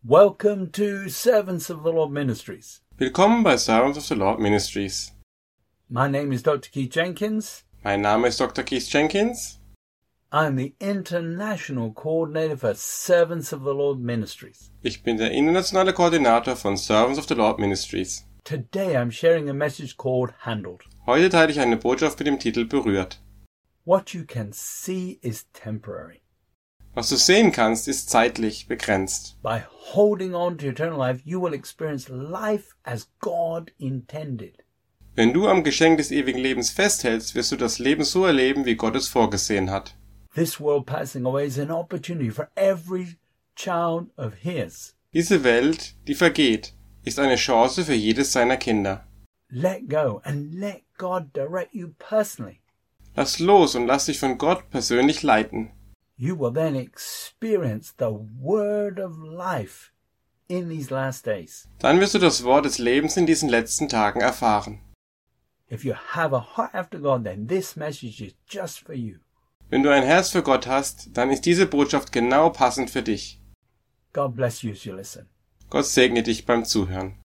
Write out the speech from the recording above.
Welcome to Servants of the Lord Ministries. Willkommen bei Servants of the Lord Ministries. My name is Dr. Keith Jenkins. Mein Name ist Dr. Keith Jenkins. I'm the International Coordinator for Servants of the Lord Ministries. Ich bin der internationale Koordinator von Servants of the Lord Ministries. Today I'm sharing a message called Handled. Heute teile ich eine Botschaft mit dem Titel Berührt. What you can see is temporary. Was du sehen kannst, ist zeitlich begrenzt. By holding on to eternal life, you will experience life as God intended. Wenn du am Geschenk des ewigen Lebens festhältst, wirst du das Leben so erleben, wie Gott es vorgesehen hat. This world passing away is an opportunity for every child of His. Diese Welt, die vergeht, ist eine Chance für jedes seiner Kinder. Let go and let God direct you personally. Lass los und lass dich von Gott persönlich leiten. You will then experience the word of life in these last days. Dann wirst du das Wort des Lebens in diesen letzten Tagen erfahren. If you have a heart after God, then this message is just for you. Wenn du ein Herz für Gott hast, dann ist diese Botschaft genau passend für dich. God bless you as you listen. Gott segne dich beim Zuhören.